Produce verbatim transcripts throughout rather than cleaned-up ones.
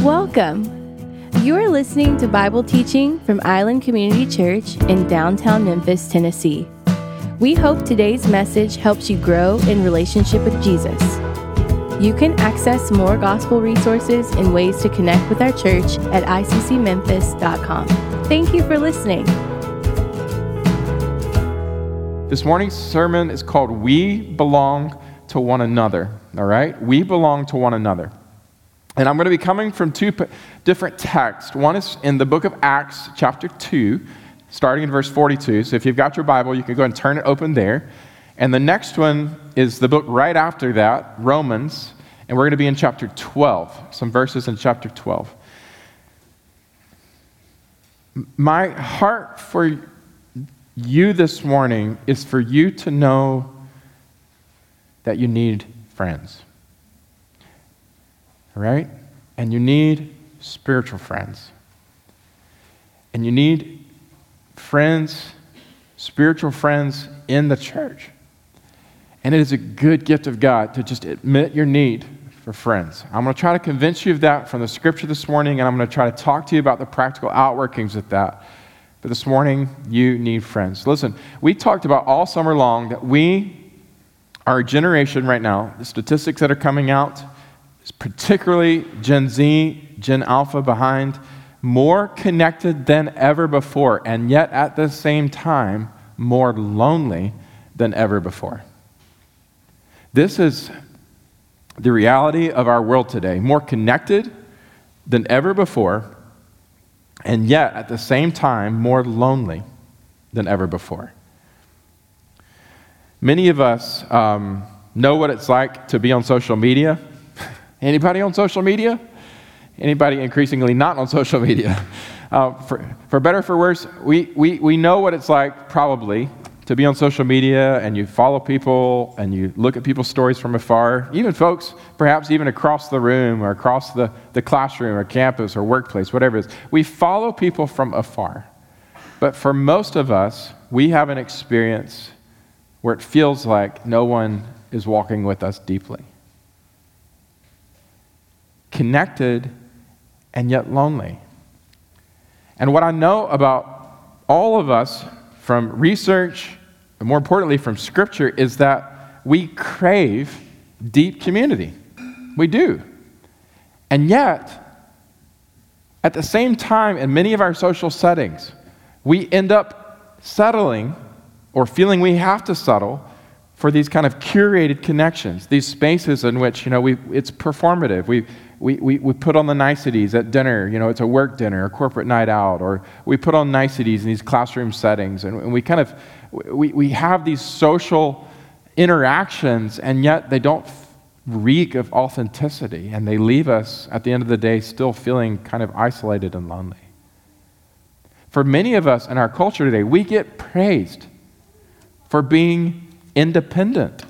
Welcome. You are listening to Bible teaching from Island Community Church in downtown Memphis, Tennessee. We hope today's message helps you grow in relationship with Jesus. You can access more gospel resources and ways to connect with our church at I C C memphis dot com. Thank you for listening. This morning's sermon is called We Belong to One Another, all right? We belong to one another. And I'm going to be coming from two p- different texts. One is in the book of Acts, chapter two, starting in verse forty-two. So if you've got your Bible, you can go and turn it open there. And the next one is the book right after that, Romans, and we're going to be in chapter twelve, some verses in chapter twelve. My heart for you this morning is for you to know that you need friends. All right? And you need spiritual friends. And you need friends, spiritual friends in the church. And it is a good gift of God to just admit your need for friends. I'm going to try to convince you of that from the scripture this morning, and I'm going to try to talk to you about the practical outworkings of that. But this morning, you need friends. Listen, we talked about all summer long that we, our generation right now, the statistics that are coming out, particularly Gen Z, Gen Alpha behind, more connected than ever before, and yet at the same time, more lonely than ever before. This is the reality of our world today, more connected than ever before, and yet, at the same time, more lonely than ever before. Many of us um, know what it's like to be on social media. Anybody on social media? Anybody increasingly not on social media? Uh, for, for better or for worse, we, we, we know what it's like, probably, to be on social media and you follow people and you look at people's stories from afar, even folks, perhaps even across the room or across the, the classroom or campus or workplace, whatever it is. We follow people from afar. But for most of us, we have an experience where it feels like no one is walking with us deeply. Connected and yet lonely. And what I know about all of us from research, and more importantly from Scripture, is that we crave deep community. We do. And yet, at the same time, in many of our social settings, we end up settling or feeling we have to settle for these kind of curated connections, these spaces in which, you know, we it's performative. We We, we we put on the niceties at dinner, you know, it's a work dinner, a corporate night out, or we put on niceties in these classroom settings, and, and we kind of, we, we have these social interactions, and yet they don't reek of authenticity, and they leave us, at the end of the day, still feeling kind of isolated and lonely. For many of us in our culture today, we get praised for being independent.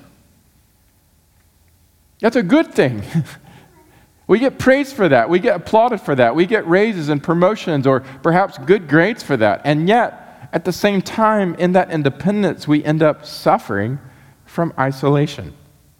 That's a good thing. We get praised for that. We get applauded for that. We get raises and promotions or perhaps good grades for that. And yet, at the same time, in that independence, we end up suffering from isolation.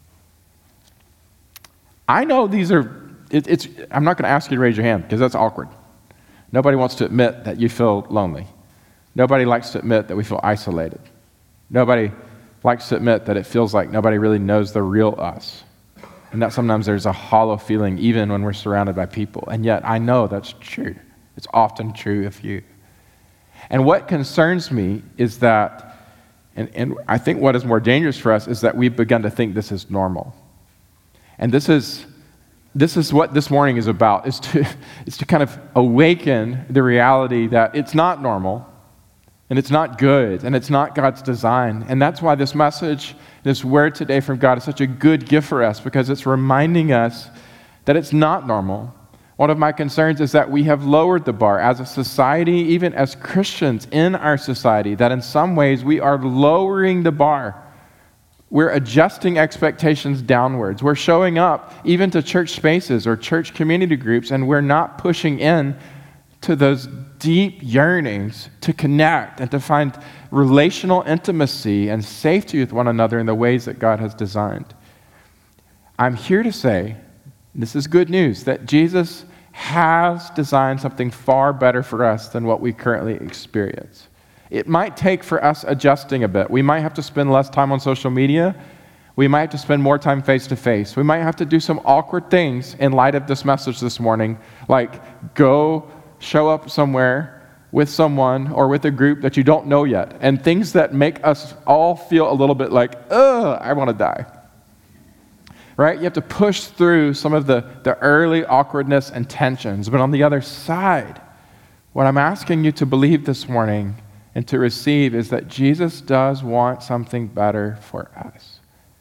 I know these are, it, it's, I'm not going to ask you to raise your hand because that's awkward. Nobody wants to admit that you feel lonely. Nobody likes to admit that we feel isolated. Nobody likes to admit that it feels like nobody really knows the real us. And that sometimes there's a hollow feeling even when we're surrounded by people. And yet I know that's true. It's often true of you. And what concerns me is that, and, and I think what is more dangerous for us is that we've begun to think this is normal. And this is this is what this morning is about, is to, is to kind of awaken the reality that it's not normal, and it's not good, and it's not God's design. And that's why this message, this word today from God is such a good gift for us, because it's reminding us that it's not normal. One of my concerns is that we have lowered the bar as a society, even as Christians in our society, that in some ways we are lowering the bar. We're adjusting expectations downwards. We're showing up even to church spaces or church community groups, and we're not pushing in to those deep yearnings to connect and to find relational intimacy and safety with one another in the ways that God has designed. I'm here to say, this is good news, that Jesus has designed something far better for us than what we currently experience. It might take for us adjusting a bit. We might have to spend less time on social media. We might have to spend more time face-to-face. We might have to do some awkward things in light of this message this morning, like go show up somewhere with someone or with a group that you don't know yet, and things that make us all feel a little bit like, ugh, I want to die. Right? You have to push through some of the, the early awkwardness and tensions. But on the other side, what I'm asking you to believe this morning and to receive is that Jesus does want something better for us.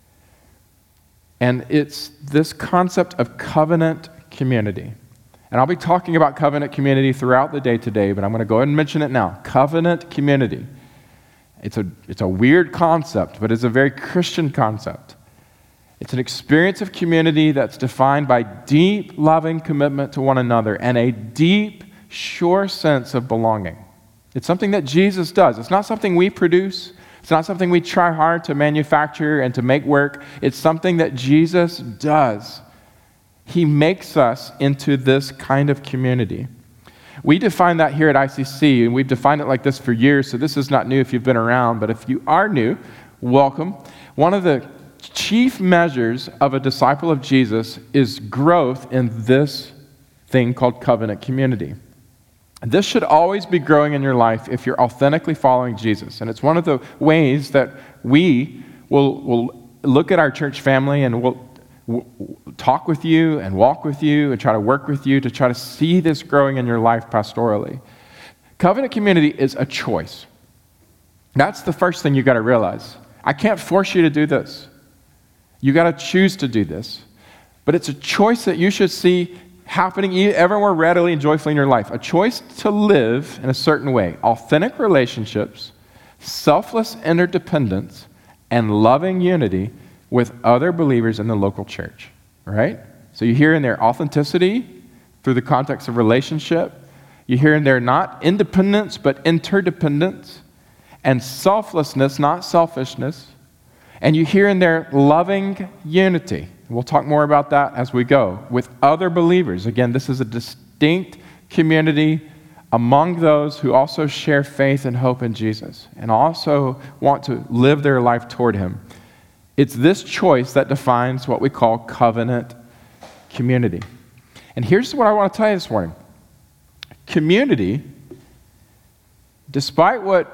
And it's this concept of covenant community. And I'll be talking about covenant community throughout the day today, but I'm going to go ahead and mention it now. Covenant community. It's a, it's a weird concept, but it's a very Christian concept. It's an experience of community that's defined by deep, loving commitment to one another and a deep, sure sense of belonging. It's something that Jesus does. It's not something we produce. It's not something we try hard to manufacture and to make work. It's something that Jesus does. He makes us into this kind of community. We define that here at I C C, and we've defined it like this for years, so this is not new if you've been around, but if you are new, welcome. One of the chief measures of a disciple of Jesus is growth in this thing called covenant community. This should always be growing in your life if you're authentically following Jesus. And it's one of the ways that we will, will look at our church family and we'll, we'll talk with you and walk with you and try to work with you to try to see this growing in your life pastorally. Covenant community is a choice. That's the first thing you got to realize. I can't force you to do this. You got to choose to do this. But it's a choice that you should see happening ever more readily and joyfully in your life. A choice to live in a certain way. Authentic relationships, selfless interdependence, and loving unity with other believers in the local church. Right? So you hear in there authenticity through the context of relationship. You hear in there not independence, but interdependence. And selflessness, not selfishness. And you hear in there loving unity. We'll talk more about that as we go. With other believers. Again, this is a distinct community among those who also share faith and hope in Jesus and also want to live their life toward Him. It's this choice that defines what we call covenant community. And here's what I want to tell you this morning. Community, despite what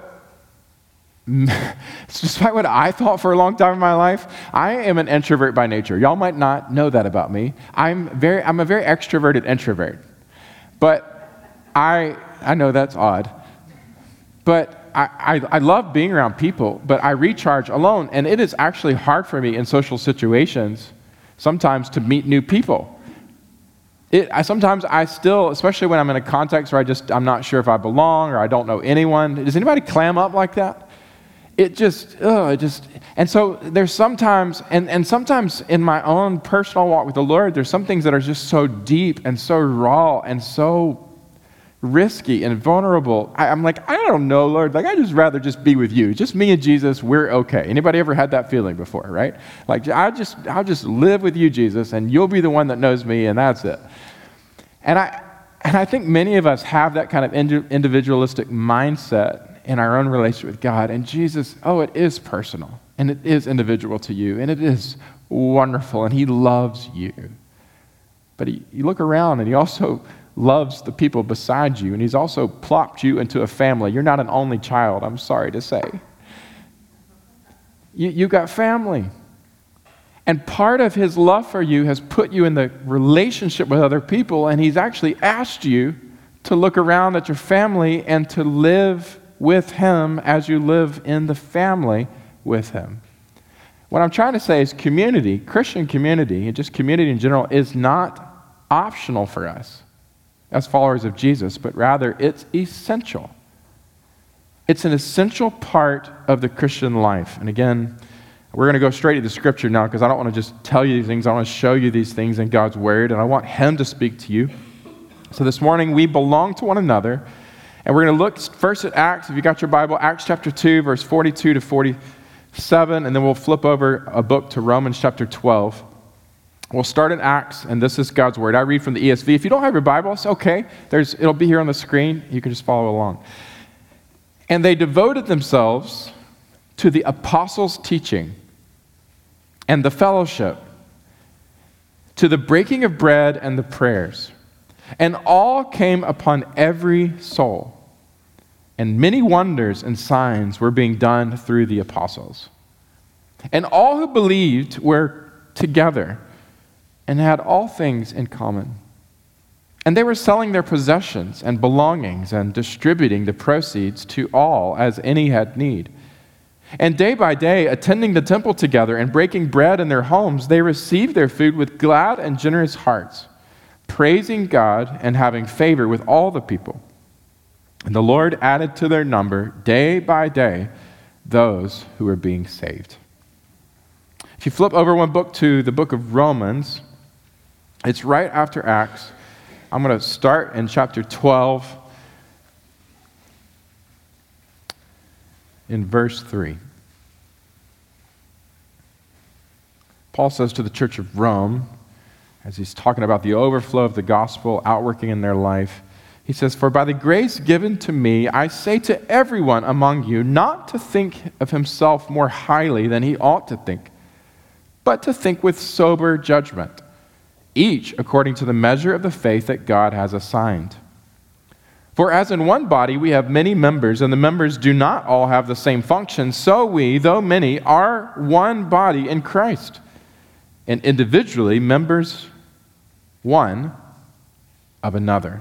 Despite what I thought for a long time in my life, I am an introvert by nature. Y'all might not know that about me. I'm very, I'm a very extroverted introvert. But I, I know that's odd. But I, I, I love being around people, but I recharge alone. And it is actually hard for me in social situations sometimes to meet new people. It, I, sometimes I still, especially when I'm in a context where I just, I'm not sure if I belong or I don't know anyone. Does anybody clam up like that? It just, oh, it just, and so there's sometimes, and, and sometimes in my own personal walk with the Lord, there's some things that are just so deep and so raw and so risky and vulnerable. I, I'm like, I don't know, Lord, like I just rather just be with you. Just me and Jesus, we're okay. Anybody ever had that feeling before, right? Like I just, I'll just live with you, Jesus, and you'll be the one that knows me, and that's it. And I, and I think many of us have that kind of individualistic mindset in our own relationship with God. And Jesus, oh, it is personal, and it is individual to you, and it is wonderful, and He loves you. But he, you look around, and He also loves the people beside you, and He's also plopped you into a family. You're not an only child, I'm sorry to say. You, you got family. And part of His love for you has put you in the relationship with other people, and He's actually asked you to look around at your family and to live with Him as you live in the family with Him. What I'm trying to say is community, Christian community, and just community in general, is not optional for us as followers of Jesus, but rather it's essential. It's an essential part of the Christian life. And again, we're going to go straight to the scripture now because I don't want to just tell you these things. I want to show you these things in God's Word, and I want Him to speak to you. So this morning, we belong to one another. And we're going to look first at Acts. If you got your Bible, Acts chapter two, verse forty-two to forty-seven, and then we'll flip over a book to Romans chapter twelve. We'll start in Acts, and this is God's word. I read from the E S V. If you don't have your Bible, it's okay. There's, it'll be here on the screen. You can just follow along. And they devoted themselves to the apostles' teaching and the fellowship, to the breaking of bread and the prayers. And all came upon every soul. And many wonders and signs were being done through the apostles. And all who believed were together and had all things in common. And they were selling their possessions and belongings and distributing the proceeds to all as any had need. And day by day, attending the temple together and breaking bread in their homes, they received their food with glad and generous hearts, praising God and having favor with all the people. And the Lord added to their number day by day those who were being saved. If you flip over one book to the book of Romans, it's right after Acts. I'm going to start in chapter twelve, in verse three. Paul says to the church of Rome, as he's talking about the overflow of the gospel outworking in their life, he says, "For by the grace given to me, I say to everyone among you not to think of himself more highly than he ought to think, but to think with sober judgment, each according to the measure of the faith that God has assigned. For as in one body we have many members, and the members do not all have the same function, so we, though many, are one body in Christ, and individually members one of another.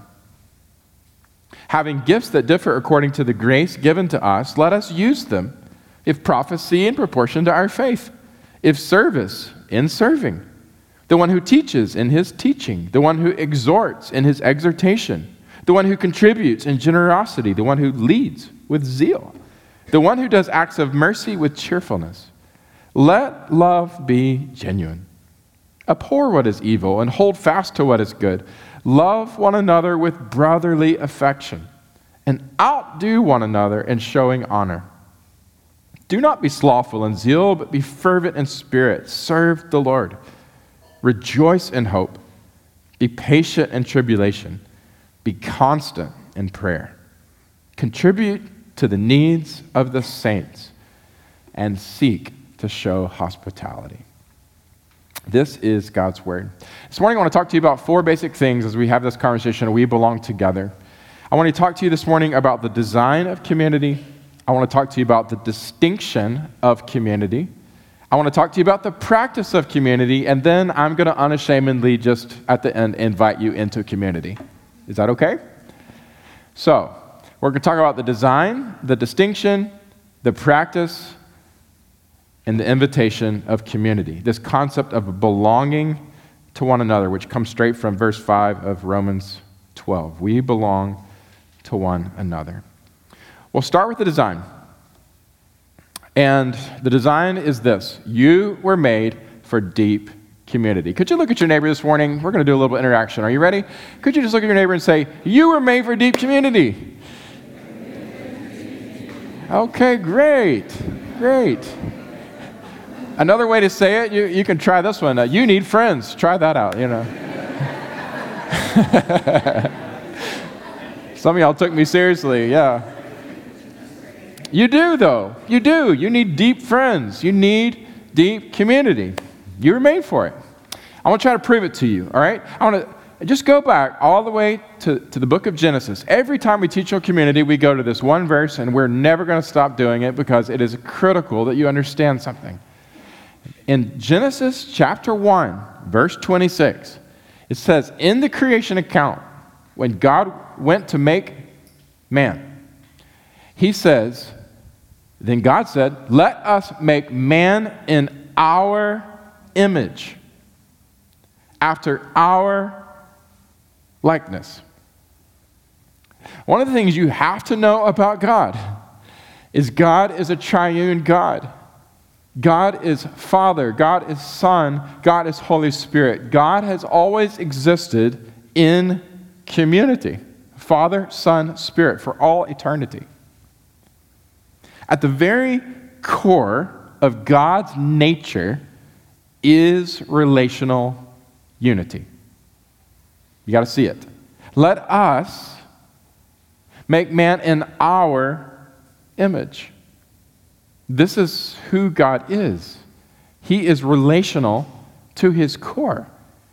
Having gifts that differ according to the grace given to us, let us use them. If prophecy, in proportion to our faith. If service, in serving. The one who teaches, in his teaching. The one who exhorts, in his exhortation. The one who contributes in generosity. The one who leads with zeal. The one who does acts of mercy with cheerfulness. Let love be genuine. Abhor what is evil and hold fast to what is good. Love one another with brotherly affection and outdo one another in showing honor. Do not be slothful in zeal, but be fervent in spirit. Serve the Lord. Rejoice in hope. Be patient in tribulation. Be constant in prayer. Contribute to the needs of the saints and seek to show hospitality." This is God's word. This morning I want to talk to you about four basic things as we have this conversation. We belong together. I want to talk to you this morning about the design of community. I want to talk to you about the distinction of community. I want to talk to you about the practice of community, and then I'm going to unashamedly just at the end invite you into community. Is that okay? So, we're going to talk about the design, the distinction, the practice, and the invitation of community. This concept of belonging to one another, which comes straight from verse five of Romans twelve. We belong to one another. We'll start with the design. And the design is this: you were made for deep community. Could you look at your neighbor this morning? We're going to do a little bit of interaction. Are you ready? Could you just look at your neighbor and say, "You were made for deep community"? Okay, great, great. Another way to say it, you, you can try this one. Uh, you need friends. Try that out, you know. Some of y'all took me seriously, yeah. You do, though. You do. You need deep friends. You need deep community. You were made for it. I want to try to prove it to you, all right? I want to just go back all the way to, to the book of Genesis. Every time we teach on community, we go to this one verse, and we're never going to stop doing it because it is critical that you understand something. In Genesis chapter one, verse twenty-six, it says, in the creation account, when God went to make man, he says, then God said, let us make man in our image, after our likeness. One of the things you have to know about God is God is a triune God. God is Father, God is Son, God is Holy Spirit. God has always existed in community. Father, Son, Spirit, for all eternity. At the very core of God's nature is relational unity. You got to see it. Let us make man in our image. This is who God is. He is relational to his core.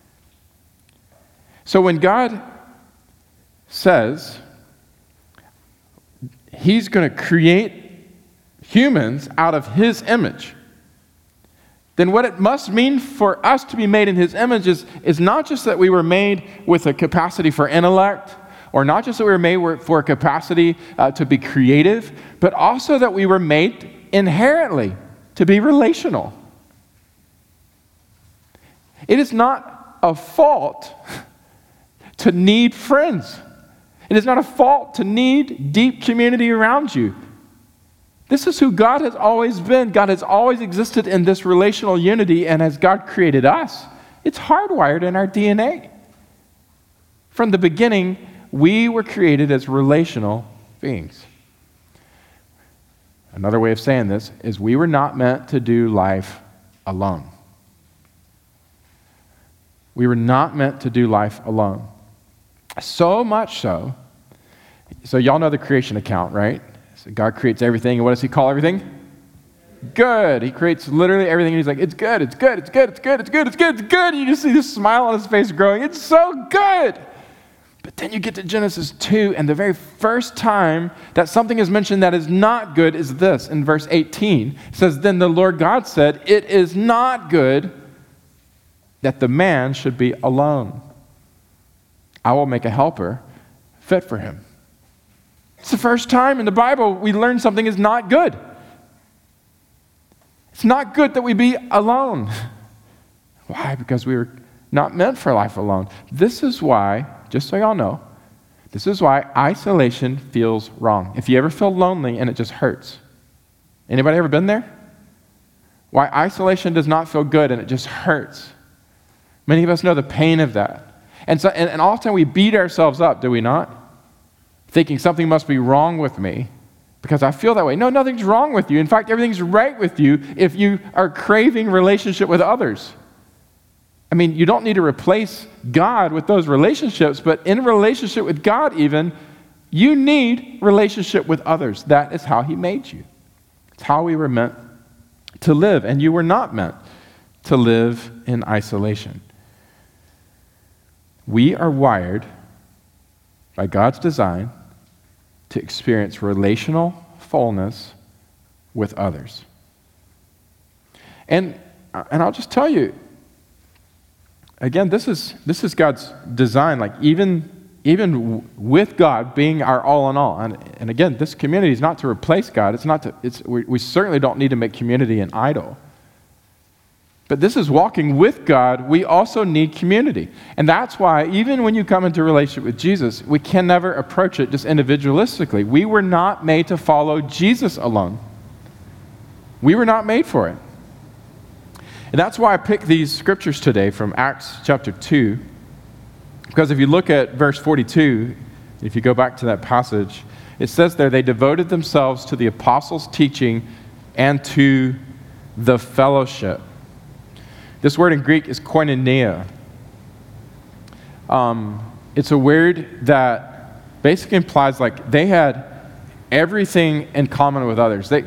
So when God says he's going to create humans out of his image, then what it must mean for us to be made in his image is, is not just that we were made with a capacity for intellect, or not just that we were made for a capacity uh, to be creative, but also that we were made inherently to be relational. It is not a fault to need friends. It is not a fault to need deep community around you. This is who God has always been. God has always existed in this relational unity, and as God created us, it's hardwired in our D N A. From the beginning, we were created as relational beings. Another way of saying this is we were not meant to do life alone. We were not meant to do life alone. So much so, so y'all know the creation account, right? So God creates everything, and what does he call everything? Good. He creates literally everything, and he's like, it's good, it's good, it's good, it's good, it's good, it's good, it's good. And you just see this smile on his face growing. It's so good. But then you get to Genesis two, and the very first time that something is mentioned that is not good is this. In verse eighteen, it says, then the Lord God said, it is not good that the man should be alone. I will make a helper fit for him. It's the first time in the Bible we learn something is not good. It's not good that we be alone. Why? Because we were not meant for life alone. This is why, just so y'all know, this is why isolation feels wrong. If you ever feel lonely and it just hurts. Anybody ever been there? Why isolation does not feel good and it just hurts. Many of us know the pain of that. And so, and, and often we beat ourselves up, do we not? Thinking something must be wrong with me because I feel that way. No, nothing's wrong with you. In fact, everything's right with you if you are craving relationship with others. I mean, you don't need to replace God with those relationships, but in relationship with God even, you need relationship with others. That is how he made you. It's how we were meant to live, and you were not meant to live in isolation. We are wired by God's design to experience relational fullness with others. And, and I'll just tell you, again, this is this is God's design, like even, even with God being our all in all. And, and again, this community is not to replace God. It's not to, it's, we, we certainly don't need to make community an idol. But this is walking with God. We also need community. And that's why even when you come into a relationship with Jesus, we can never approach it just individualistically. We were not made to follow Jesus alone. We were not made for it. And that's why I picked these scriptures today from Acts chapter two. Because if you look at verse forty-two, if you go back to that passage, it says there, they devoted themselves to the apostles' teaching and to the fellowship. This word in Greek is koinonia. Um, it's a word that basically implies like they had everything in common with others. They,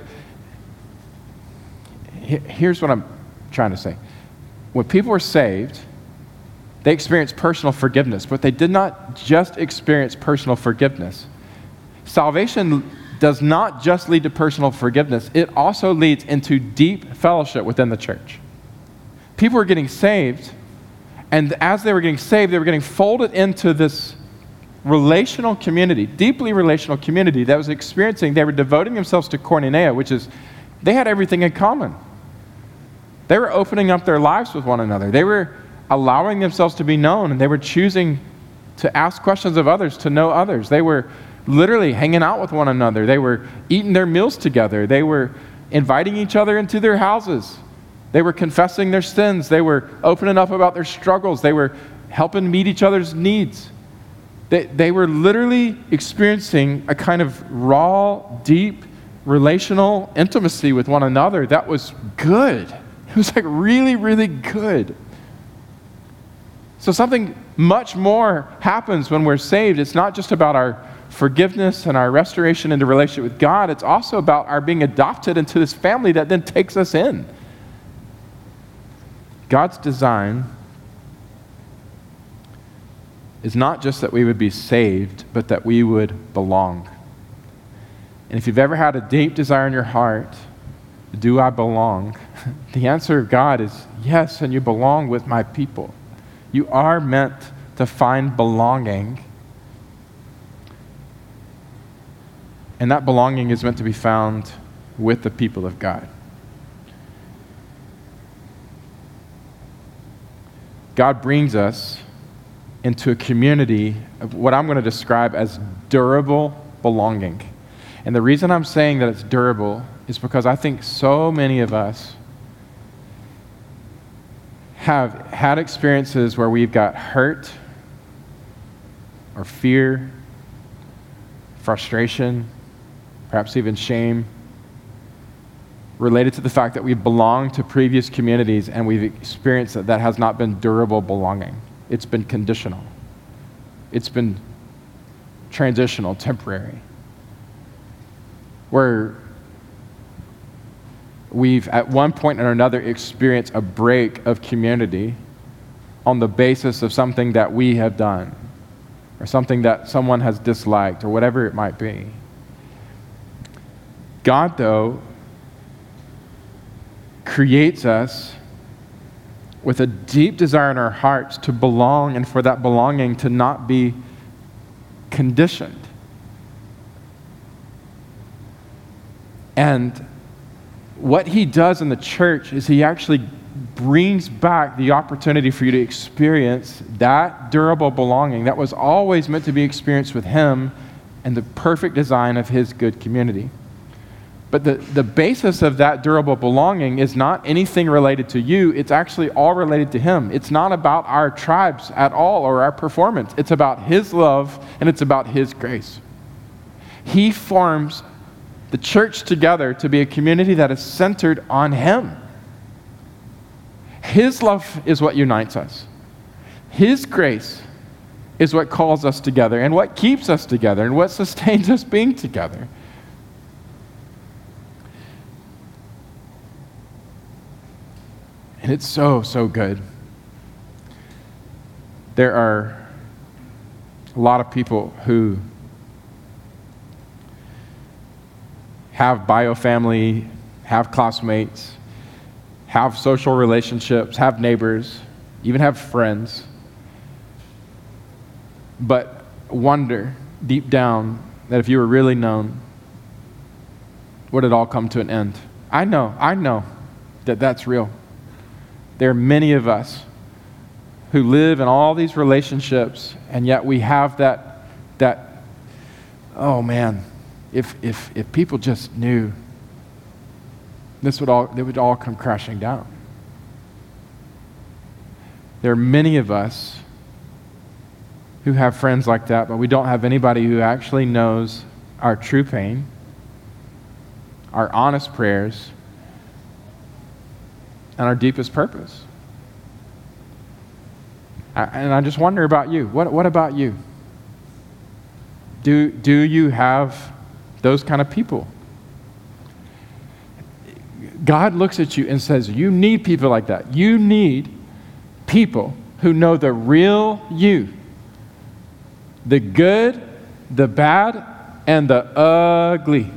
here's what I'm trying to say. When people were saved, they experienced personal forgiveness, but they did not just experience personal forgiveness. Salvation does not just lead to personal forgiveness. It also leads into deep fellowship within the church. People were getting saved, and as they were getting saved, they were getting folded into this relational community, deeply relational community that was experiencing, they were devoting themselves to koinonia, which is, they had everything in common. They were opening up their lives with one another. They were allowing themselves to be known, and they were choosing to ask questions of others, to know others. They were literally hanging out with one another. They were eating their meals together. They were inviting each other into their houses. They were confessing their sins. They were opening up about their struggles. They were helping meet each other's needs. They, they were literally experiencing a kind of raw, deep, relational intimacy with one another that was good. It was like really, really good. So something much more happens when we're saved. It's not just about our forgiveness and our restoration into relationship with God. It's also about our being adopted into this family that then takes us in. God's design is not just that we would be saved, but that we would belong. And if you've ever had a deep desire in your heart, do I belong? The answer of God is yes, and you belong with my people. You are meant to find belonging. And that belonging is meant to be found with the people of God. God brings us into a community of what I'm going to describe as durable belonging. And the reason I'm saying that it's durable is because I think so many of us have had experiences where we've got hurt or fear, frustration, perhaps even shame, related to the fact that we've belonged to previous communities and we've experienced that that has not been durable belonging. It's been conditional. It's been transitional, temporary. Where we've at one point or another experienced a break of community on the basis of something that we have done or something that someone has disliked or whatever it might be. God, though, creates us with a deep desire in our hearts to belong and for that belonging to not be conditioned. And what he does in the church is he actually brings back the opportunity for you to experience that durable belonging that was always meant to be experienced with him and the perfect design of his good community. But the, the basis of that durable belonging is not anything related to you. It's actually all related to him. It's not about our tribes at all or our performance. It's about his love and it's about his grace. He forms the church together to be a community that is centered on him. His love is what unites us. His grace is what calls us together and what keeps us together and what sustains us being together. And it's so, so good. There are a lot of people who have bio family, have classmates, have social relationships, have neighbors, even have friends, but wonder deep down that if you were really known, would it all come to an end? I know, I know that that's real. There are many of us who live in all these relationships, and yet we have that, that oh man, if if if people just knew, this would all, they would all come crashing down. There are many of us who have friends like that, but we don't have anybody who actually knows our true pain, our honest prayers, and our deepest purpose. I, and I just wonder about you. What, what about you? Do, do you have those kind of people? God looks at you and says, you need people like that. You need people who know the real you. The good, the bad, and the ugly.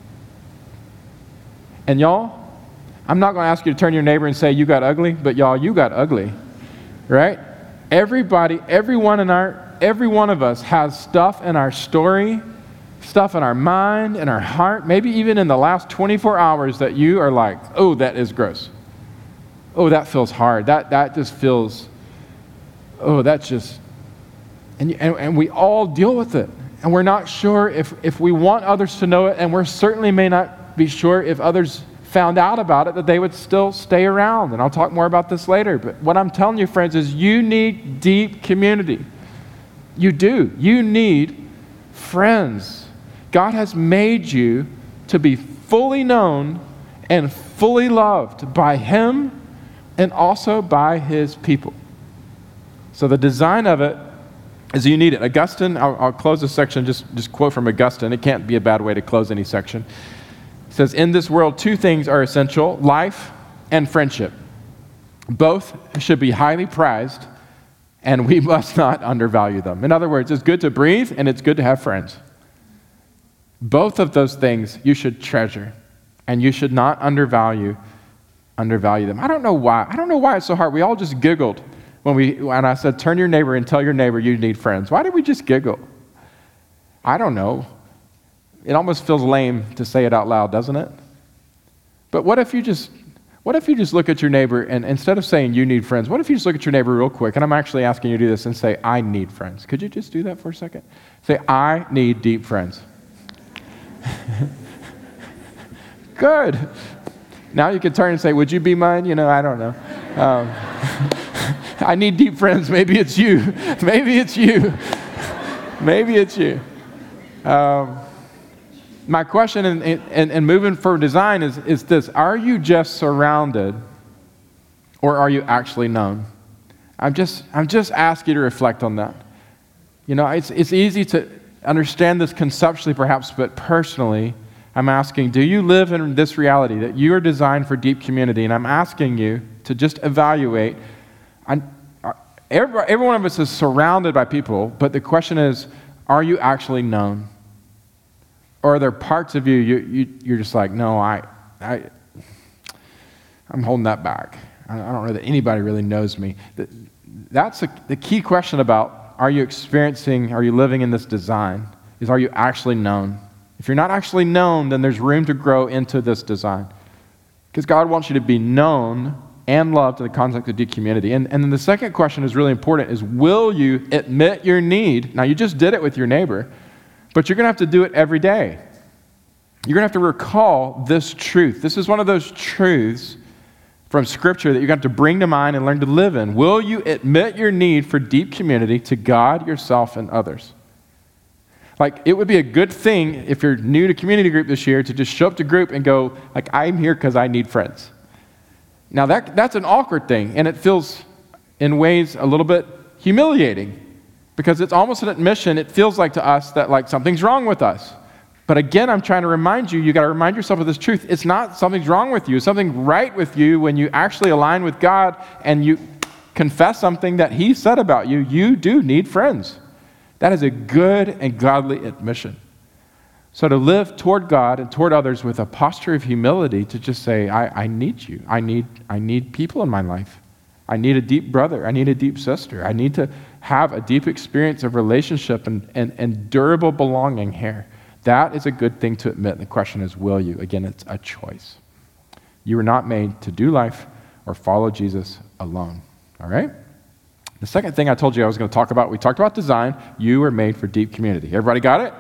And y'all, I'm not going to ask you to turn to your neighbor and say, you got ugly, but y'all, you got ugly, right? Everybody, everyone in our, every one of us has stuff in our story, stuff in our mind, in our heart, maybe even in the last twenty-four hours that you are like, oh, that is gross. Oh, that feels hard. That that just feels, oh, that's just, and, and, and we all deal with it. And we're not sure if, if we want others to know it, and we certainly may not be sure if others found out about it, that they would still stay around. And I'll talk more about this later. But what I'm telling you, friends, is you need deep community. You do. You need friends. God has made you to be fully known and fully loved by him and also by his people. So the design of it is you need it. Augustine, I'll, I'll close this section, just, just quote from Augustine. It can't be a bad way to close any section. It says, in this world, two things are essential, life and friendship. Both should be highly prized, and we must not undervalue them. In other words, it's good to breathe, and it's good to have friends. Both of those things you should treasure, and you should not undervalue undervalue them. I don't know why. I don't know why it's so hard. We all just giggled when we when I said, turn your neighbor and tell your neighbor you need friends. Why did we just giggle? I don't know. It almost feels lame to say it out loud, doesn't it? But what if you just what if you just look at your neighbor and instead of saying you need friends, what if you just look at your neighbor real quick, and I'm actually asking you to do this, and say, I need friends. Could you just do that for a second? Say, I need deep friends. Good. Now you can turn and say, would you be mine? You know, I don't know. Um, I need deep friends. Maybe it's you. Maybe it's you. Maybe it's you. Um, my question in, in, in moving for design is, is this. Are you just surrounded, or are you actually known? I'm just, I'm just asking you to reflect on that. You know, it's, it's easy to understand this conceptually perhaps, but personally, I'm asking, do you live in this reality that you are designed for deep community? And I'm asking you to just evaluate. I'm, every, every one of us is surrounded by people, but the question is, are you actually known? Or are there parts of you, you, you you're just like, no, I, I, I'm holding that back. I don't know that anybody really knows me. That's a, the key question about, are you experiencing, are you living in this design, is are you actually known? If you're not actually known, then there's room to grow into this design. Because God wants you to be known and loved in the context of deep community. And, and then the second question is really important, is will you admit your need? Now, you just did it with your neighbor, but you're going to have to do it every day. You're going to have to recall this truth. This is one of those truths from Scripture that you're going to have to bring to mind and learn to live in. Will you admit your need for deep community to God, yourself, and others? Like, it would be a good thing if you're new to community group this year to just show up to group and go, like, I'm here because I need friends. Now, that that's an awkward thing, and it feels, in ways, a little bit humiliating because it's almost an admission. It feels like to us that, like, something's wrong with us. But again, I'm trying to remind you, you got to remind yourself of this truth. It's not something's wrong with you. It's something right with you when you actually align with God and you confess something that He said about you. You do need friends. That is a good and godly admission. So to live toward God and toward others with a posture of humility, to just say, I, I need you. I need, I need people in my life. I need a deep brother. I need a deep sister. I need to have a deep experience of relationship and, and, and durable belonging here. That is a good thing to admit. The question is, will you? Again, it's a choice. You were not made to do life or follow Jesus alone. All right? The second thing I told you I was going to talk about, we talked about design. You were made for deep community. Everybody got it?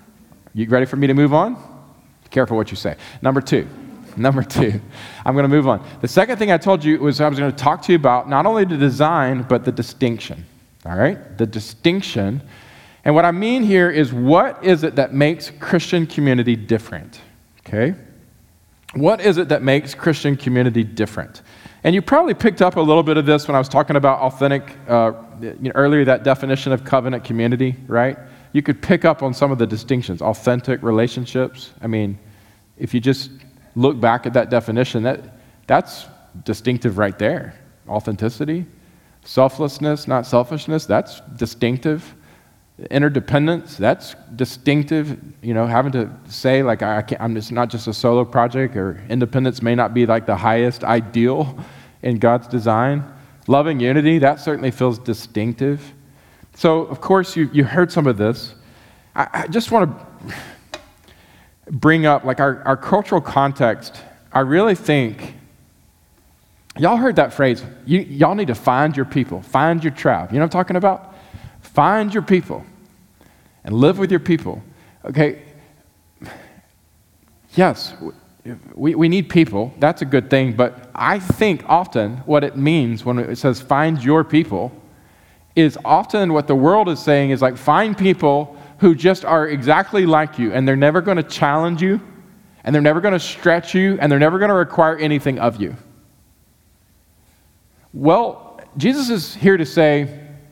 You ready for me to move on? Be careful what you say. Number two. Number two. I'm going to move on. The second thing I told you was I was going to talk to you about not only the design, but the distinction. All right? The distinction. And what I mean here is, what is it that makes Christian community different? Okay? What is it that makes Christian community different? And you probably picked up a little bit of this when I was talking about authentic, uh, you know, earlier, that definition of covenant community, right? You could pick up on some of the distinctions. Authentic relationships. I mean, if you just look back at that definition, that that's distinctive right there. Authenticity. Selflessness, not selfishness, that's distinctive. Interdependence, that's distinctive. You know, having to say, like, I can't, I'm just not just a solo project, or independence may not be like the highest ideal in God's design. Loving unity, that certainly feels distinctive. So, of course, you, you heard some of this. I, I just want to bring up, like, our, our cultural context. I really think, y'all heard that phrase, you, y'all need to find your people, find your tribe. You know what I'm talking about? Find your people and live with your people. Okay, yes, we, we need people. That's a good thing. But I think often what it means when it says find your people is often what the world is saying is, like, find people who just are exactly like you, and they're never going to challenge you, and they're never going to stretch you, and they're never going to require anything of you. Well, Jesus is here to say,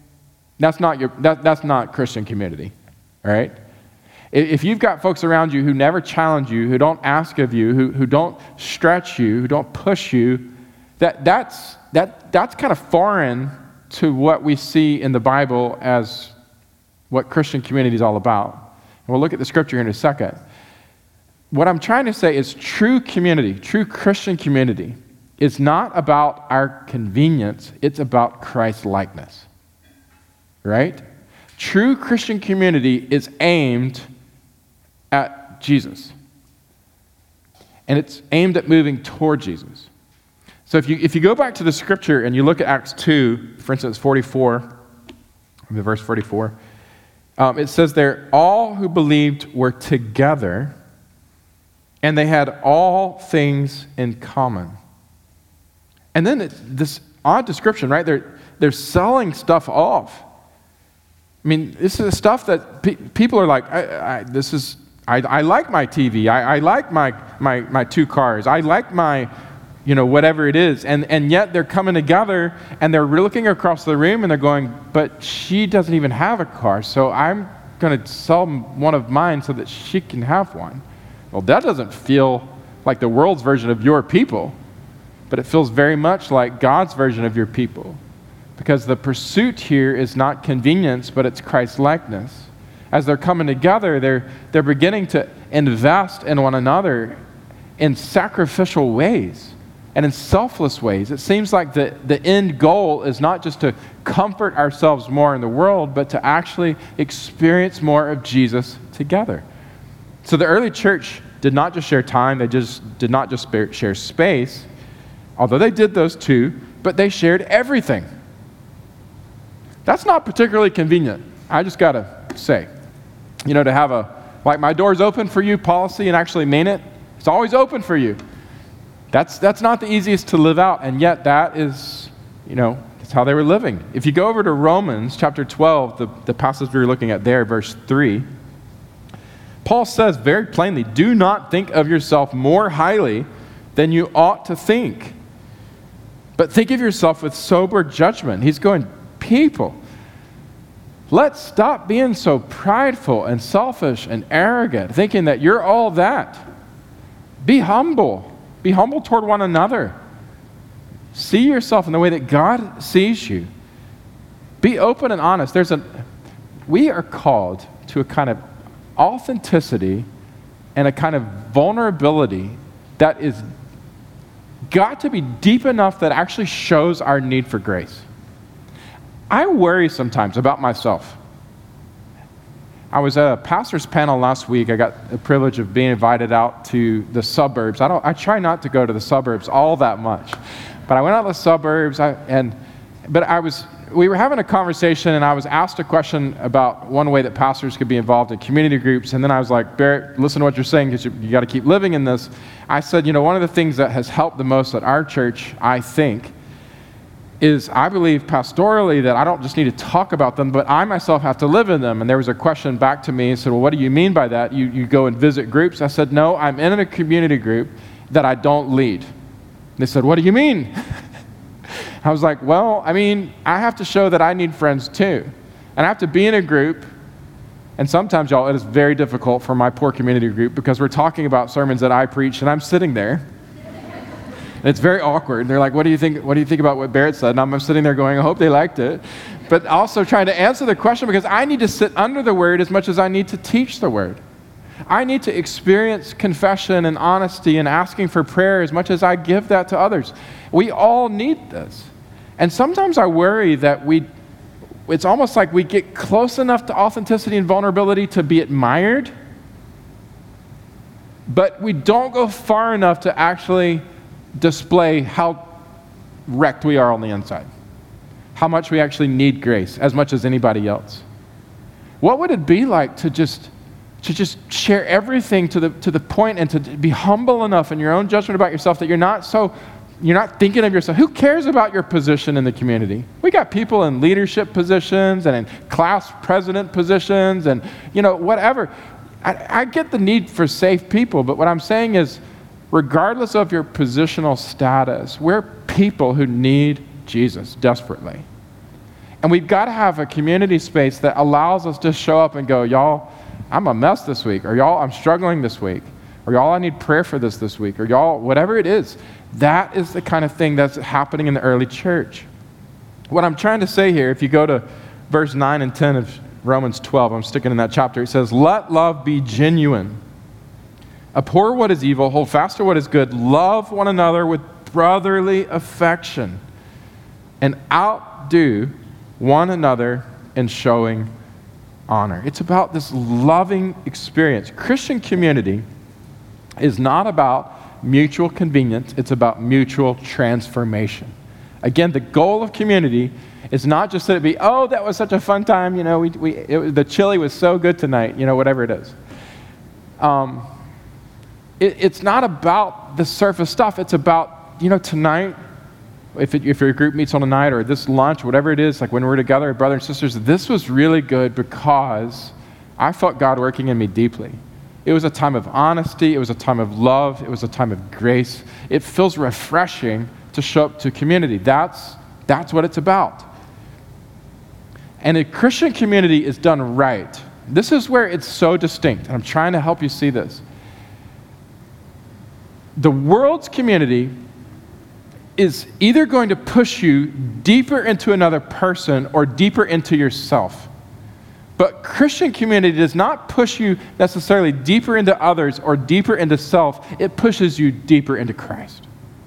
That's not your, that, that's not Christian community, all right? If you've got folks around you who never challenge you, who don't ask of you, who, who don't stretch you, who don't push you, that, that's, that, that's kind of foreign to what we see in the Bible as what Christian community is all about. And we'll look at the scripture here in a second. What I'm trying to say is true community, true Christian community, is not about our convenience, it's about Christ-likeness, right? True Christian community is aimed at Jesus. And it's aimed at moving toward Jesus. So if you if you go back to the scripture and you look at Acts two, for instance, forty-four, verse forty-four, um, it says there, all who believed were together, and they had all things in common. And then it's this odd description, right? They're, they're selling stuff off. I mean, this is stuff that pe- people are like, I, I, this is, I, I like my T V. I, I like my, my, my two cars. I like my, you know, whatever it is. And, and yet they're coming together and they're looking across the room and they're going, but she doesn't even have a car, so I'm going to sell one of mine so that she can have one. Well, that doesn't feel like the world's version of your people, but it feels very much like God's version of your people. Because the pursuit here is not convenience, but it's Christ-likeness. As they're coming together, they're, they're beginning to invest in one another in sacrificial ways and in selfless ways. It seems like the, the end goal is not just to comfort ourselves more in the world, but to actually experience more of Jesus together. So the early church did not just share time, they just did not just share space, although they did those too, but they shared everything. That's not particularly convenient, I just gotta say. You know, to have a, like, my door's open for you policy and actually mean it, it's always open for you. That's that's not the easiest to live out, and yet that is, you know, that's how they were living. If you go over to Romans chapter twelve, the, the passage we were looking at there, verse three, Paul says very plainly, do not think of yourself more highly than you ought to think, but think of yourself with sober judgment. He's going, people, let's stop being so prideful and selfish and arrogant, thinking that you're all that. Be humble. Be humble toward one another. See yourself in the way that God sees you. Be open and honest. There's a, we are called to a kind of authenticity and a kind of vulnerability that is got to be deep enough that actually shows our need for grace. I worry sometimes about myself. I was at a pastor's panel last week. I got the privilege of being invited out to the suburbs. I don't. I try not to go to the suburbs all that much, but I went out to the suburbs. I, and but I was. We were having a conversation, and I was asked a question about one way that pastors could be involved in community groups. And then I was like, Barrett, listen to what you're saying, because you, you got to keep living in this. I said, you know, one of the things that has helped the most at our church, I think, is I believe pastorally that I don't just need to talk about them, but I myself have to live in them. And there was a question back to me and said, well, what do you mean by that? You, you go and visit groups? I said, no, I'm in a community group that I don't lead. They said, what do you mean? I was like, well, I mean, I have to show that I need friends too. And I have to be in a group. And sometimes, y'all, it is very difficult for my poor community group because we're talking about sermons that I preach and I'm sitting there. And it's very awkward. They're like, what do you think, what do you think about what Barrett said? And I'm sitting there going, I hope they liked it. But also trying to answer the question because I need to sit under the word as much as I need to teach the word. I need to experience confession and honesty and asking for prayer as much as I give that to others. We all need this. And sometimes I worry that we, it's almost like we get close enough to authenticity and vulnerability to be admired, but we don't go far enough to actually display how wrecked we are on the inside, how much we actually need grace as much as anybody else. What would it be like to just to just share everything to the to the point and to be humble enough in your own judgment about yourself that you're not so you're not thinking of yourself. Who cares about your position in the community? We got people in leadership positions and in class president positions and, you know, whatever. I, I get the need for safe people, but what I'm saying is, regardless of your positional status, we're people who need Jesus desperately. And we've got to have a community space that allows us to show up and go, y'all, I'm a mess this week, or y'all, I'm struggling this week, or y'all, I need prayer for this this week, or y'all, whatever it is. That is the kind of thing that's happening in the early church. What I'm trying to say here, if you go to verse nine and ten of Romans twelve, I'm sticking in that chapter, it says, let love be genuine. Abhor what is evil, hold fast to what is good, love one another with brotherly affection, and outdo one another in showing honor. It's about this loving experience. Christian community is not about mutual convenience, it's about mutual transformation. Again, the goal of community is not just that it be, oh, that was such a fun time, you know, we, we it, the chili was so good tonight, you know, whatever it is. Um, it, it's not about the surface stuff. It's about, you know, tonight, If, it, if your group meets on a night or this lunch, whatever it is, like when we're together, brothers and sisters, this was really good because I felt God working in me deeply. It was a time of honesty. It was a time of love. It was a time of grace. It feels refreshing to show up to community. That's, that's what it's about. And a Christian community is done right. This is where it's so distinct. And I'm trying to help you see this. The world's community is either going to push you deeper into another person or deeper into yourself. But Christian community does not push you necessarily deeper into others or deeper into self. It pushes you deeper into Christ.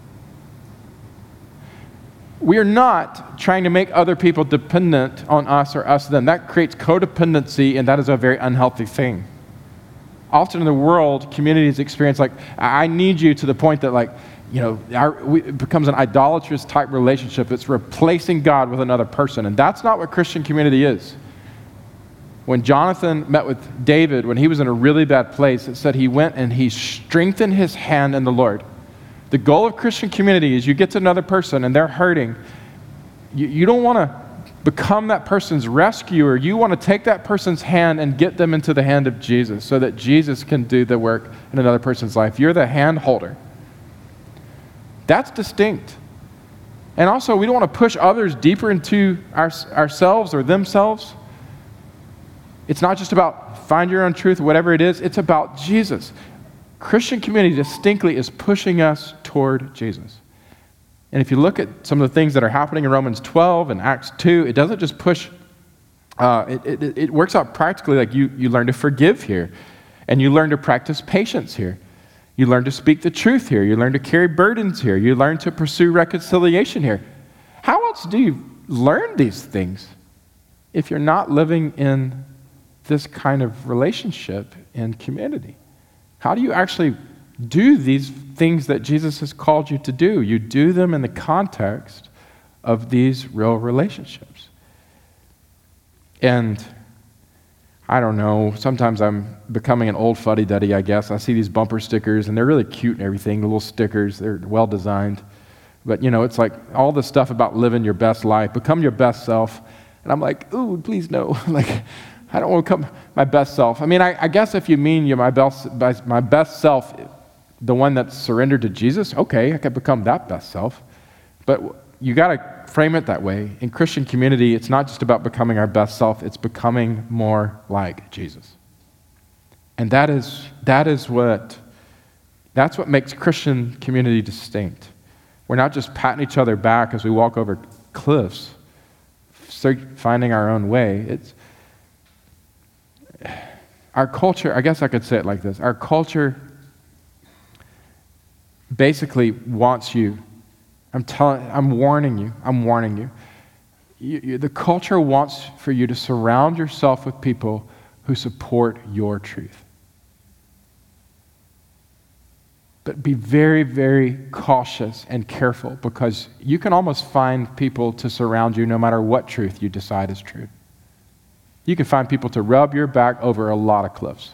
We are not trying to make other people dependent on us or us them. That creates codependency, and that is a very unhealthy thing. Often in the world, communities experience like, I need you to the point that like, you know, our, we, it becomes an idolatrous type relationship. It's replacing God with another person. And that's not what Christian community is. When Jonathan met with David, when he was in a really bad place, it said he went and he strengthened his hand in the Lord. The goal of Christian community is you get to another person and they're hurting. You, you don't want to become that person's rescuer. You want to take that person's hand and get them into the hand of Jesus so that Jesus can do the work in another person's life. You're the hand holder. That's distinct. And also, we don't want to push others deeper into our, ourselves or themselves. It's not just about find your own truth, whatever it is. It's about Jesus. Christian community distinctly is pushing us toward Jesus. And if you look at some of the things that are happening in Romans twelve and Acts two, it doesn't just push, uh, it, it, it works out practically like you, you learn to forgive here, and you learn to practice patience here. You learn to speak the truth here. You learn to carry burdens here. You learn to pursue reconciliation here. How else do you learn these things if you're not living in this kind of relationship and community? How do you actually do these things that Jesus has called you to do? You do them in the context of these real relationships. And I don't know, sometimes I'm becoming an old fuddy-duddy, I guess. I see these bumper stickers, and they're really cute and everything, the little stickers, they're well-designed. But, you know, it's like all this stuff about living your best life, become your best self. And I'm like, ooh, please no. Like, I don't want to become my best self. I mean, I, I guess if you mean you're my best, my best self, the one that's surrendered to Jesus, okay, I could become that best self. But you got to frame it that way. In Christian community, it's not just about becoming our best self, it's becoming more like Jesus. And that is that is what that's what makes Christian community distinct. We're not just patting each other back as we walk over cliffs, finding our own way. It's our culture, I guess I could say it like this. Our culture basically wants you I'm telling, I'm warning you, I'm warning you. You, you. The culture wants for you to surround yourself with people who support your truth. But be very, very cautious and careful, because you can almost find people to surround you no matter what truth you decide is true. You can find people to rub your back over a lot of cliffs.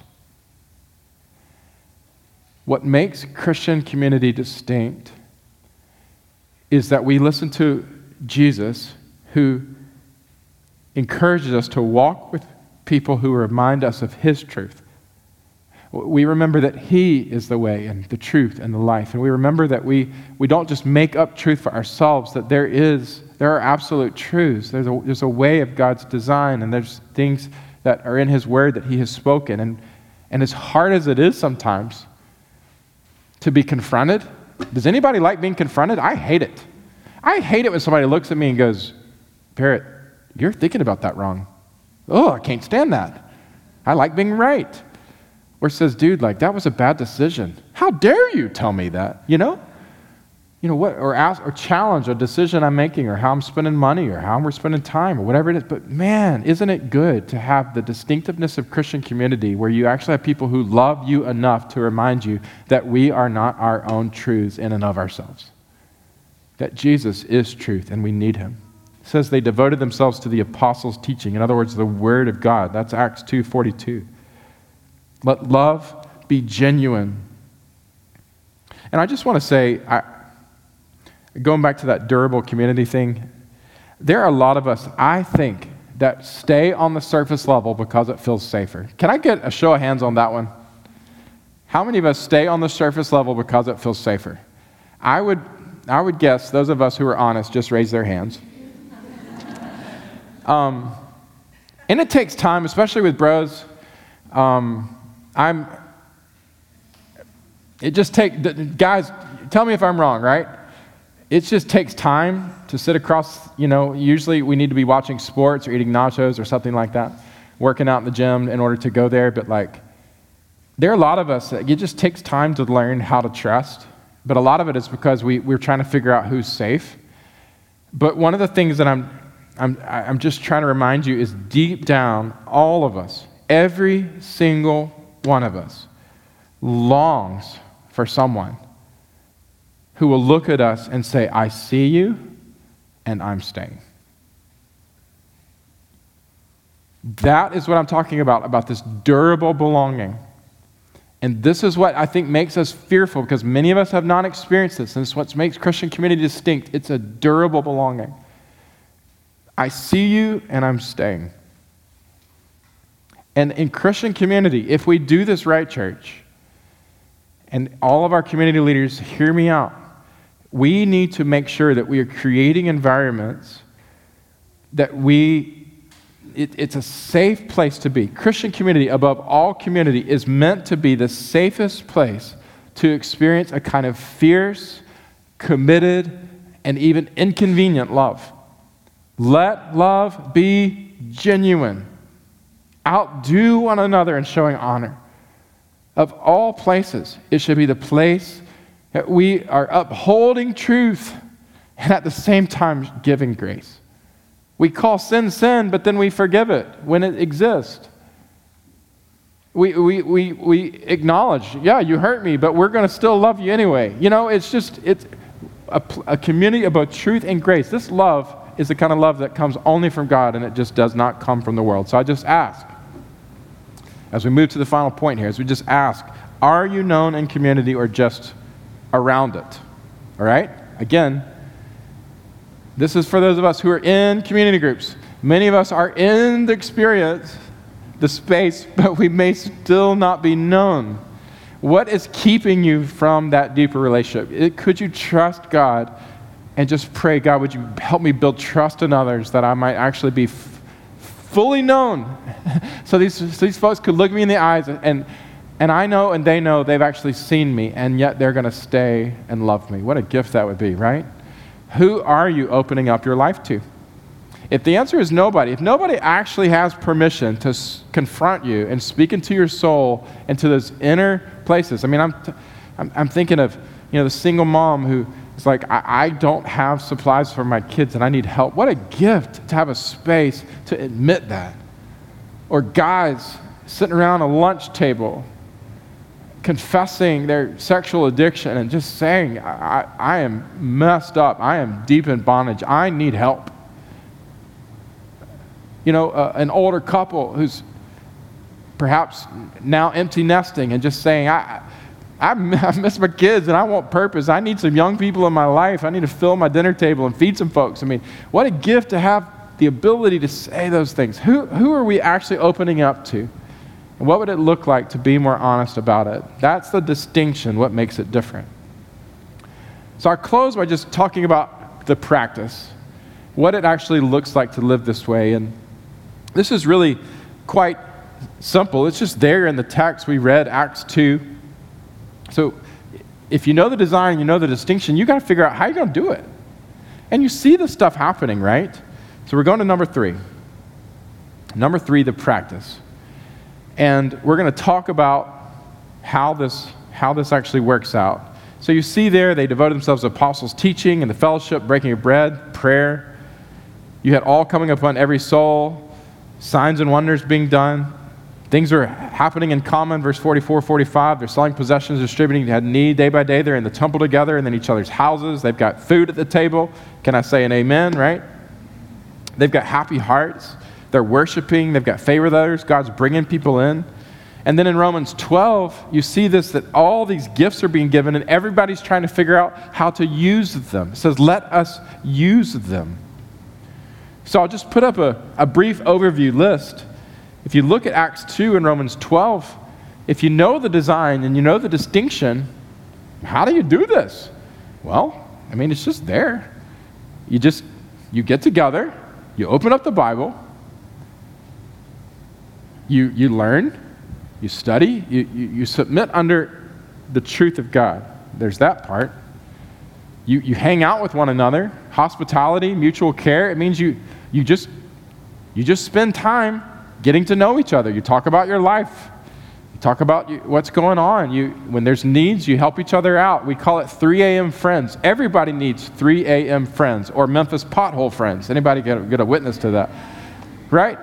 What makes Christian community distinct is that we listen to Jesus, who encourages us to walk with people who remind us of his truth. We remember that he is the way and the truth and the life. And we remember that we, we don't just make up truth for ourselves, that there is, There are absolute truths. There's a, there's a way of God's design, and there's things that are in his word that he has spoken. And, and as hard as it is sometimes to be confronted, does anybody like being confronted? I hate it. I hate it when somebody looks at me and goes, Parrott, you're thinking about that wrong. Oh, I can't stand that. I like being right. Or says, dude, like, that was a bad decision. How dare you tell me that, you know? You know what, or ask, or challenge a decision I'm making, or how I'm spending money, or how we're spending time, or whatever it is. But man, isn't it good to have the distinctiveness of Christian community where you actually have people who love you enough to remind you that we are not our own truths in and of ourselves. That Jesus is truth and we need him. It says they devoted themselves to the apostles' teaching. In other words, the word of God. That's Acts two forty-two. Let love be genuine. And I just want to say, I, going back to that durable community thing, there are a lot of us, I think, that stay on the surface level because it feels safer. Can I get a show of hands on that one? How many of us stay on the surface level because it feels safer? I would, I would guess those of us who are honest just raise their hands. um, and it takes time, especially with bros. Um, I'm. It just takes, guys, tell me if I'm wrong, right? It just takes time to sit across, you know, usually we need to be watching sports or eating nachos or something like that, working out in the gym in order to go there. But like, there are a lot of us that it just takes time to learn how to trust. But a lot of it is because we, we're trying to figure out who's safe. But one of the things that I'm, I'm, I'm just trying to remind you is deep down, all of us, every single one of us longs for someone who will look at us and say, I see you, and I'm staying. That is what I'm talking about, about this durable belonging. And this is what I think makes us fearful, because many of us have not experienced this, and this is what makes Christian community distinct. It's a durable belonging. I see you, and I'm staying. And in Christian community, if we do this right, church, and all of our community leaders, hear me out, we need to make sure that we are creating environments that we, it, it's a safe place to be. Christian community, above all community, is meant to be the safest place to experience a kind of fierce, committed, and even inconvenient love. Let love be genuine. Outdo one another in showing honor. Of all places, it should be the place that we are upholding truth and at the same time giving grace. We call sin sin, but then we forgive it when it exists. We, we, we, we acknowledge, yeah, you hurt me, but we're going to still love you anyway. You know, it's just, it's a, a community about truth and grace. This love is the kind of love that comes only from God, and it just does not come from the world. So I just ask, as we move to the final point here, as we just ask, are you known in community or just around it? All right? Again, this is for those of us who are in community groups. Many of us are in the experience, the space, but we may still not be known. What is keeping you from that deeper relationship? It, could you trust God and just pray, God, would you help me build trust in others that I might actually be f- fully known? so, these, so these folks could look me in the eyes and And I know and they know they've actually seen me, and yet they're going to stay and love me. What a gift that would be, right? Who are you opening up your life to? If the answer is nobody, if nobody actually has permission to s- confront you and speak into your soul, into those inner places. I mean, I'm, t- I'm, I'm thinking of, you know, the single mom who is like, I, I don't have supplies for my kids and I need help. What a gift to have a space to admit that. Or guys sitting around a lunch table confessing their sexual addiction and just saying, I, I am messed up. I am deep in bondage. I need help. You know, uh, an older couple who's perhaps now empty nesting and just saying, I, I, I miss my kids and I want purpose. I need some young people in my life. I need to fill my dinner table and feed some folks. I mean, what a gift to have the ability to say those things. Who, who are we actually opening up to? And what would it look like to be more honest about it? That's the distinction, what makes it different. So I'll close by just talking about the practice. what it actually looks like to live this way. And this is really quite simple. It's just there in the text we read, Acts two. So if you know the design, you know the distinction, you got to figure out how you're going to do it. And you see this stuff happening, right? So we're going to number three. Number three, the practice. And we're going to talk about how this, how this actually works out. So you see there, they devoted themselves to apostles' teaching and the fellowship, breaking of bread, prayer. You had all coming upon every soul, signs and wonders being done. Things are happening in common, verse forty-four, forty-five. They're selling possessions, distributing, had need day by day. They're in the temple together and in each other's houses. They've got food at the table. Can I say an amen, right? They've got happy hearts. They're worshiping. They've got favor with others. God's bringing people in. And then in Romans twelve, you see this, that all these gifts are being given and everybody's trying to figure out how to use them. It says, let us use them. So I'll just put up a, a brief overview list. If you look at Acts two and Romans twelve, if you know the design and you know the distinction, how do you do this? Well, I mean, it's just there. You just, you get together, you open up the Bible, you, you learn, you study, you, you, you submit under the truth of God. There's that part. You, you hang out with one another, hospitality, mutual care. It means you, you, just, you just spend time getting to know each other. You talk about your life. You talk about you, what's going on. You, when there's needs, you help each other out. We call it three a.m. friends. Everybody needs three a.m. friends or Memphis pothole friends. Anybody get, get a witness to that? Right?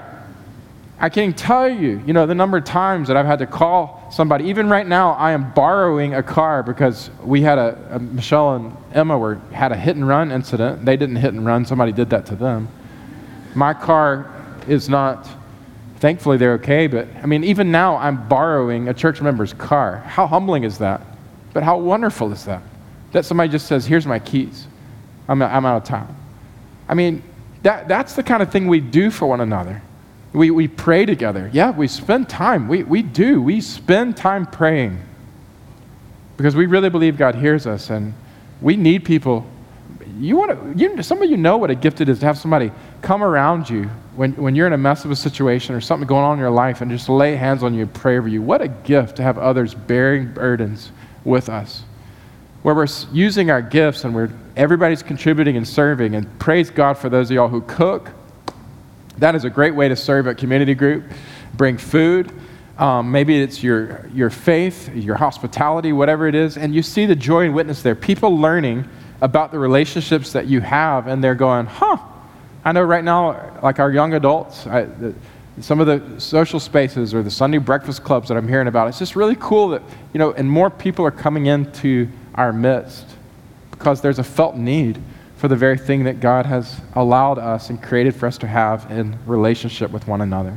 I can't tell you, you know, the number of times that I've had to call somebody. Even right now, I am borrowing a car because we had a, a Michelle and Emma were had a hit and run incident. They didn't hit and run. Somebody did that to them. My car is not, thankfully they're okay, but I mean, even now I'm borrowing a church member's car. How humbling is that? But how wonderful is that? That somebody just says, here's my keys. I'm, I'm out of town. I mean, that that's the kind of thing we do for one another. We we pray together. Yeah, we spend time. We we do. We spend time praying because we really believe God hears us, and we need people. You want to? You, some of you know what a gift it is to have somebody come around you when when you're in a mess of a situation or something going on in your life, and just lay hands on you and pray over you. What a gift to have others bearing burdens with us, where we're using our gifts and we're everybody's contributing and serving. And praise God for those of y'all who cook. That is a great way to serve at community group. Bring food. Um, maybe it's your your faith, your hospitality, whatever it is. And you see the joy and witness there. People learning about the relationships that you have, and they're going, huh, I know right now, like our young adults, I, the, some of the social spaces or the Sunday breakfast clubs that I'm hearing about, it's just really cool that, you know, and more people are coming into our midst because there's a felt need for the very thing that God has allowed us and created for us to have in relationship with one another.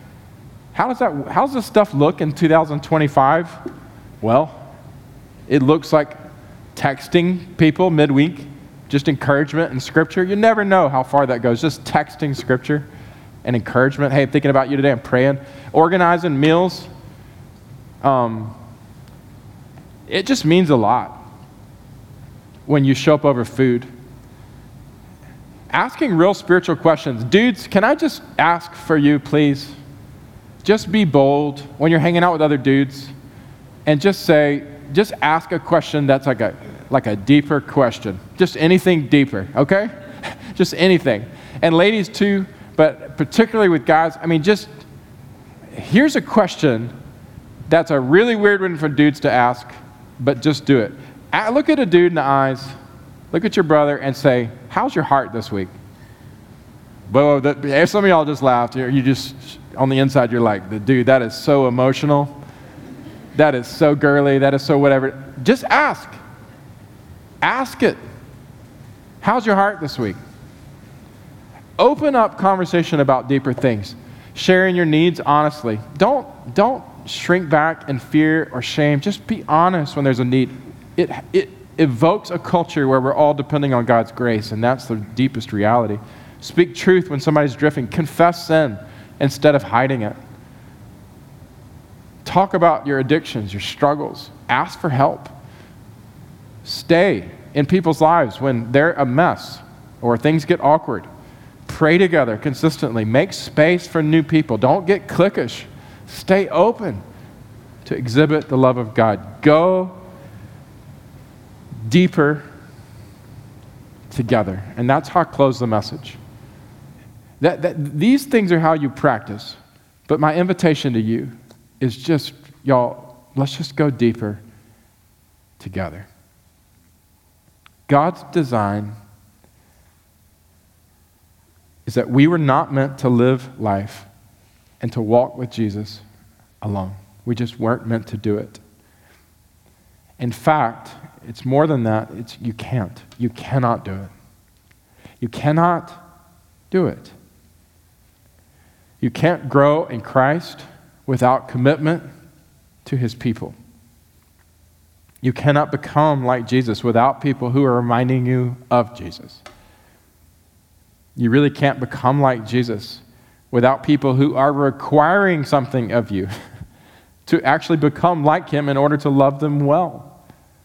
How does that, how does this stuff look in two thousand twenty-five? Well, it looks like texting people midweek, just encouragement and scripture. You never know how far that goes, just texting scripture and encouragement. Hey, I'm thinking about you today, I'm praying. Organizing meals. Um, it just means a lot when you show up over food. Asking real spiritual questions. Dudes, can I just ask for you, please? Just be bold when you're hanging out with other dudes and just say, just ask a question that's like a like a deeper question. Just anything deeper, okay? Just anything. And ladies too, but particularly with guys, I mean, just, here's a question that's a really weird one for dudes to ask, but just do it. Look at a dude in the eyes, look at your brother and say, how's your heart this week? But if some of y'all just laughed, you just, on the inside, you're like, dude, that is so emotional. That is so girly. That is so whatever. Just ask. Ask it. How's your heart this week? Open up conversation about deeper things. Sharing your needs honestly. Don't, don't shrink back in fear or shame. Just be honest when there's a need. It, it evokes a culture where we're all depending on God's grace, and that's the deepest reality. Speak truth when somebody's drifting. Confess sin instead of hiding it. Talk about your addictions, your struggles. Ask for help. Stay in people's lives when they're a mess or things get awkward. Pray together consistently. Make space for new people. Don't get cliquish. Stay open to exhibit the love of God. Go deeper together. And that's how I close the message. That, that, these things are how you practice. But my invitation to you is just, y'all, let's just go deeper together. God's design is that we were not meant to live life and to walk with Jesus alone. We just weren't meant to do it. In fact, it's more than that. It's you can't. You cannot do it. You cannot do it. You can't grow in Christ without commitment to his people. You cannot become like Jesus without people who are reminding you of Jesus. You really can't become like Jesus without people who are requiring something of you to actually become like him in order to love them well.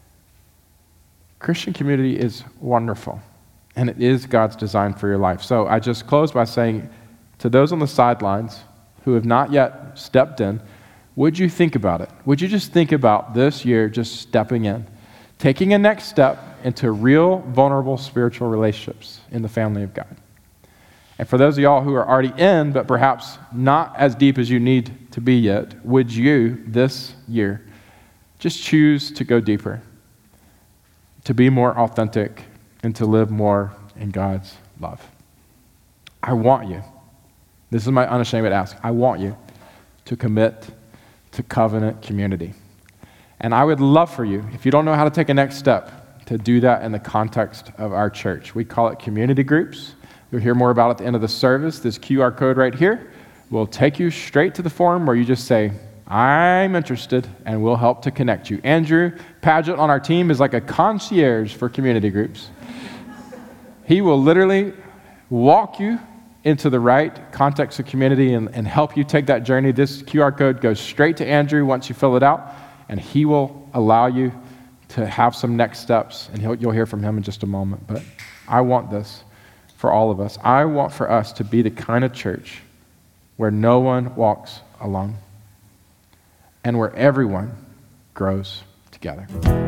Christian community is wonderful, and it is God's design for your life. So I just close by saying to those on the sidelines who have not yet stepped in, would you think about it? Would you just think about this year just stepping in, taking a next step into real, vulnerable spiritual relationships in the family of God? And for those of y'all who are already in, but perhaps not as deep as you need to be yet, would you this year just choose to go deeper, to be more authentic, and to live more in God's love? I want you. This is my unashamed ask. I want you to commit to covenant community. And I would love for you, if you don't know how to take a next step, to do that in the context of our church. We call it community groups. You'll hear more about it at the end of the service. This Q R code right here will take you straight to the form where you just say, I'm interested, and we'll help to connect you. Andrew Paget on our team is like a concierge for community groups. He will literally walk you into the right context of community and, and help you take that journey. This Q R code goes straight to Andrew once you fill it out, and he will allow you to have some next steps, and he'll, you'll hear from him in just a moment. But I want this for all of us. I want for us to be the kind of church where no one walks alone and where everyone grows together.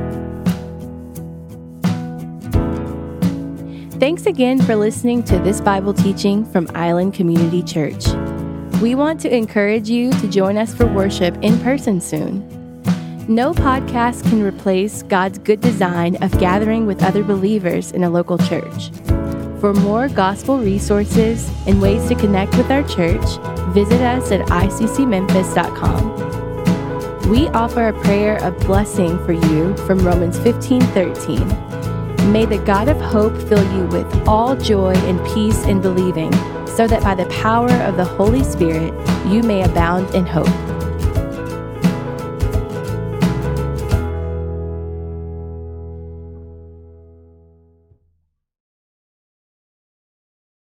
Thanks again for listening to this Bible teaching from Island Community Church. We want to encourage you to join us for worship in person soon. No podcast can replace God's good design of gathering with other believers in a local church. For more gospel resources and ways to connect with our church, visit us at I C C memphis dot com. We offer a prayer of blessing for you from Romans fifteen thirteen. May the God of hope fill you with all joy and peace in believing, so that by the power of the Holy Spirit you may abound in hope.